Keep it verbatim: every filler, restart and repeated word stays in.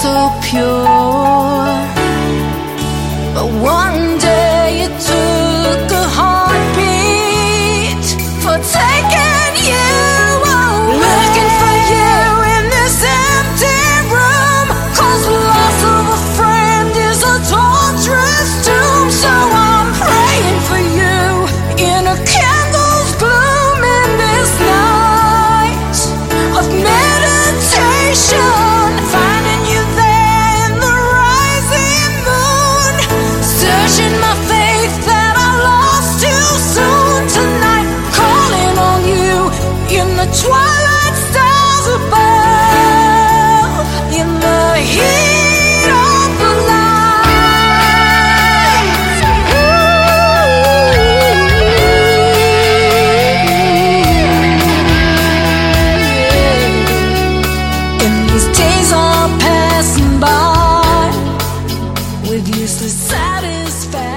so pure. But one day it took a heartbeat for taking you away. Looking for you in this empty room, 'cause the loss of a friend is a torturous doom. So I'm praying for you in a candle's gloom in this night of meditation, finding you there in the rising moon, searching my faith that I lost too soon. Tonight, calling on you in the twilight stars above, in the heat of the light. And these days are passing by with useless satisfaction.